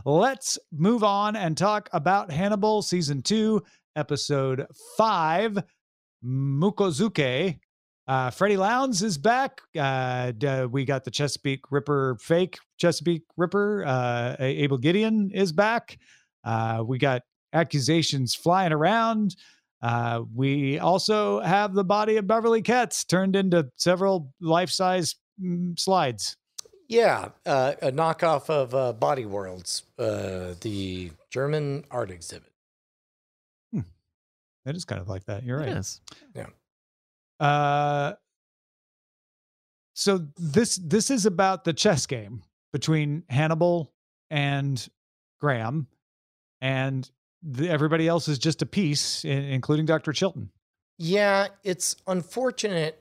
let's move on and talk about Hannibal Season 2, Episode 5, Mukozuke. Freddie Lowndes is back. We got the Chesapeake Ripper, fake Chesapeake Ripper. Abel Gideon is back. We got accusations flying around. We also have the body of Beverly Ketz turned into several life-size slides. Yeah, a knockoff of Body Worlds, the German art exhibit. It is kind of like that. You're right. It is. Yeah. So this is about the chess game between Hannibal and Graham, and everybody else is just a piece, including Dr. Chilton. Yeah, it's unfortunate.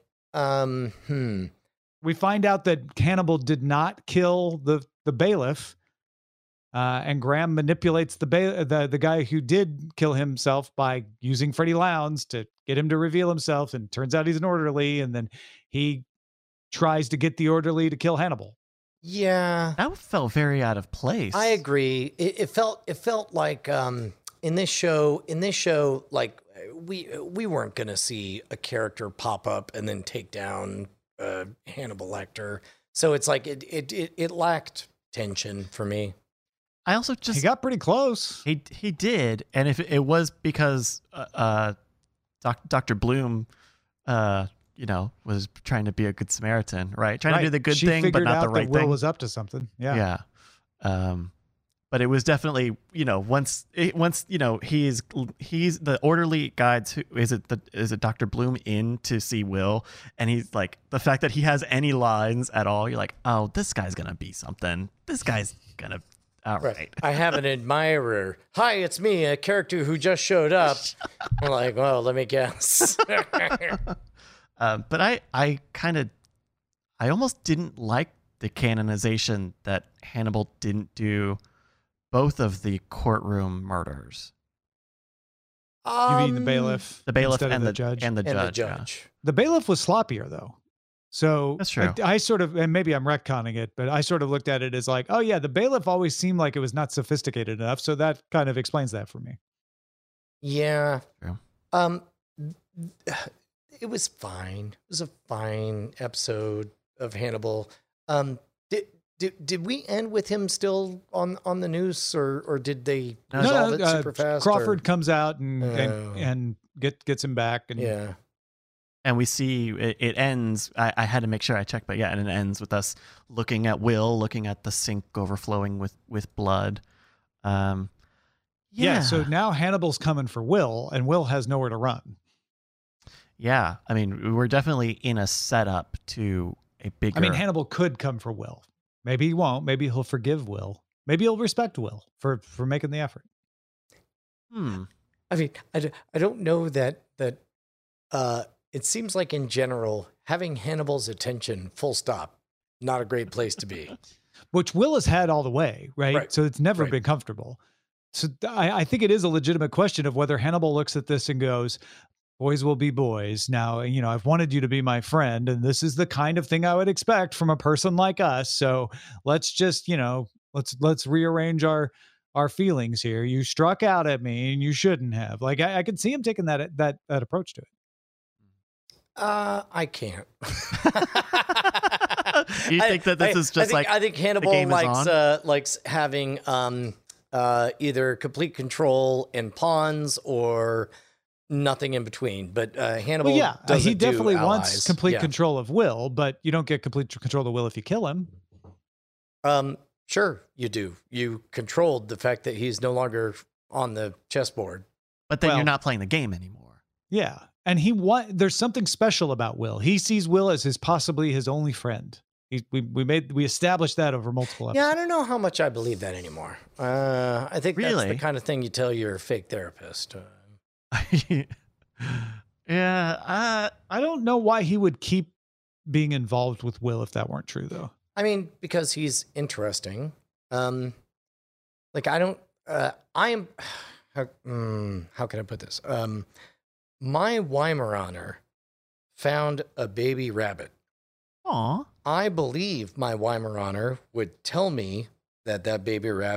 We find out that Hannibal did not kill the bailiff, and Graham manipulates the guy who did kill himself by using Freddie Lowndes to get him to reveal himself. And turns out he's an orderly, and then he tries to get the orderly to kill Hannibal. Yeah, that felt very out of place. I agree. It felt like in this show, like we weren't going to see a character pop up and then take down Hannibal Lecter. So it's like it lacked tension for me. I also he got pretty close. He did, and if it was because Dr. Bloom, was trying to be a good Samaritan, right? Trying to do the good thing, but not the right thing. Will was up to something. Yeah. But it was definitely, once he's the orderly guides. Is it Dr. Bloom in to see Will, and he's like, the fact that he has any lines at all, you're like, oh, this guy's gonna be something. This guy's gonna. All right. I have an admirer. Hi, it's me, a character who just showed up. I'm like, well, let me guess. But I almost didn't like the canonization that Hannibal didn't do both of the courtroom murders. You mean the bailiff? The bailiff and the judge? And the judge. Yeah. The bailiff was sloppier, though. So that's true. I sort of, and maybe I'm retconning it, but I sort of looked at it as like, oh yeah, the bailiff always seemed like it was not sophisticated enough. So that kind of explains that for me. Yeah. True. It was fine. It was a fine episode of Hannibal. Did we end with him still on the noose, or did they resolve it super fast? Crawford comes out and gets him back. And yeah. And we see it ends. I had to make sure I checked, but yeah, and it ends with us looking at Will, looking at the sink overflowing with blood. Yeah. So now Hannibal's coming for Will, and Will has nowhere to run. Yeah, I mean, we're definitely in a setup to a bigger. I mean, Hannibal could come for Will. Maybe he won't. Maybe he'll forgive Will. Maybe he'll respect Will for making the effort. I mean, I don't know that it seems like in general, having Hannibal's attention, full stop, not a great place to be. Which Will has had all the way, right? So it's never been comfortable. So I think it is a legitimate question of whether Hannibal looks at this and goes, boys will be boys. Now, I've wanted you to be my friend, and this is the kind of thing I would expect from a person like us. So let's just, let's rearrange our feelings here. You struck out at me and you shouldn't have. Like, I could see him taking that approach to it. I can't. You think that this is just I think Hannibal likes having either complete control and pawns or nothing in between. But Hannibal, he definitely wants complete control of Will, but you don't get complete control of Will if you kill him. Sure, you do. You controlled the fact that he's no longer on the chessboard. But then you're not playing the game anymore. Yeah. And there's something special about Will. He sees Will as possibly his only friend. We established that over multiple episodes. Yeah, I don't know how much I believe that anymore. I think that's the kind of thing you tell your fake therapist. Yeah, I don't know why he would keep being involved with Will if that weren't true, though. I mean, because he's interesting. Like I don't. I am. How can I put this? My Weimaraner found a baby rabbit. Aw. I believe my Weimaraner would tell me that baby rabbit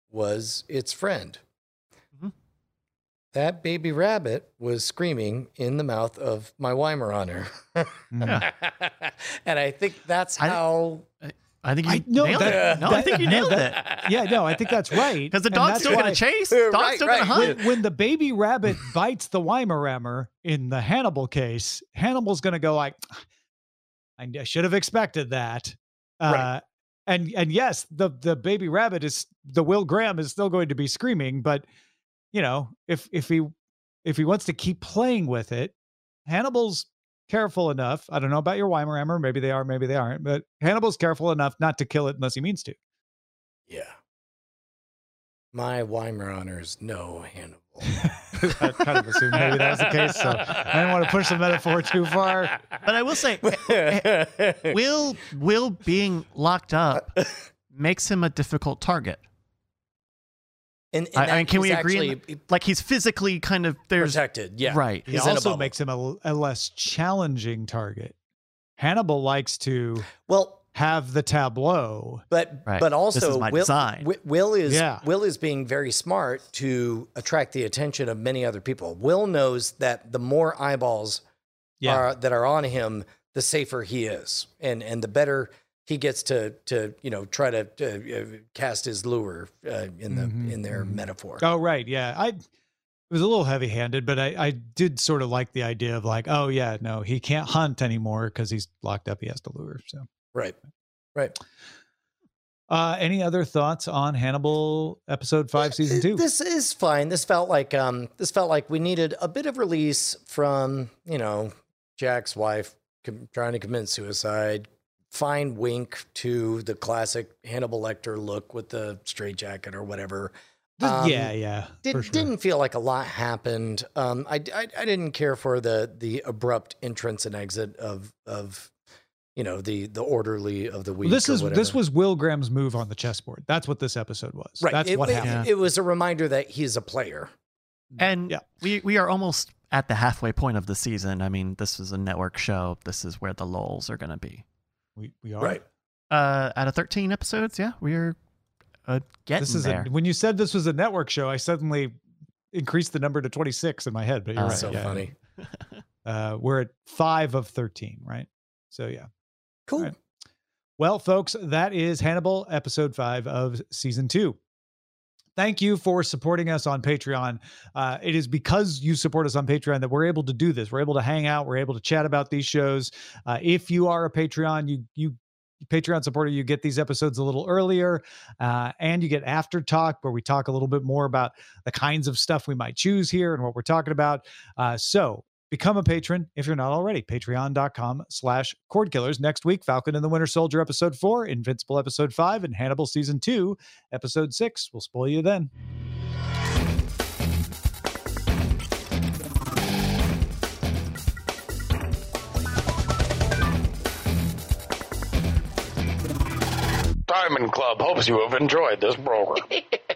was its friend. Mhm. That baby rabbit was screaming in the mouth of my Weimaraner. Yeah. And I think that's how... I think you know nailed that- it. No, I think you nailed it. Yeah, no, I think that's right. Because the And dog's that's still going why to chase. Right, Dog's still going to right. hunt. when the baby rabbit bites the Weimaraner in the Hannibal case, Hannibal's going to go like, I should have expected that. Right. And yes, the baby rabbit the Will Graham is still going to be screaming, but you know, if he wants to keep playing with it, Hannibal's careful enough. I don't know about your Weimaraner. Maybe they are, maybe they aren't, but Hannibal's careful enough not to kill it unless he means to. Yeah. My Weimaraners know Hannibal. I kind of assumed maybe that was the case, so I didn't want to push the metaphor too far. But I will say, Will being locked up makes him a difficult target. And I mean, can he's we agree? actually Like he's physically kind of protected. Yeah. right. It He's in a also bubble. makes him a less challenging target. Hannibal likes to Well, have the tableau. but Right. but This also is my design. Will Yeah. is being very smart to attract the attention of many other people. Will knows that the more eyeballs that are on him, the safer he is, and the better he gets to try to cast his lure in their metaphor. Oh, right. Yeah. It was a little heavy handed, but I did sort of like the idea of like, oh yeah, no, he can't hunt anymore because he's locked up. He has to lure. So Right. any other thoughts on Hannibal episode 5, season 2? This is fine. This felt like we needed a bit of release from Jack's wife trying to commit suicide. Fine wink to the classic Hannibal Lecter look with the straitjacket or whatever. Yeah. For sure. Didn't feel like a lot happened. I didn't care for the abrupt entrance and exit of the orderly of the week. This was Will Graham's move on the chessboard. That's what this episode was. Right. That's what happened. It was a reminder that he's a player. And Yeah. we are almost at the halfway point of the season. I mean, this is a network show. This is where the lulls are going to be. We are. Right. Out of 13 episodes, yeah, we're getting This is there. when you said this was a network show, I suddenly increased the number to 26 in my head, but you're right. So yeah. funny. We're at 5 of 13, right? So yeah. Cool. All right. Well, folks, that is Hannibal episode 5 of season 2. Thank you for supporting us on Patreon. It is because you support us on Patreon that we're able to do this. We're able to hang out. We're able to chat about these shows. If you are a Patreon, you Patreon supporter, you get these episodes a little earlier, and you get After Talk, where we talk a little bit more about the kinds of stuff we might choose here and what we're talking about. So become a patron if you're not already. Patreon.com/Cordkillers. Next week, Falcon and the Winter Soldier episode 4, Invincible episode 5, and Hannibal season 2, episode 6. We'll spoil you then. Diamond Club hopes you have enjoyed this program.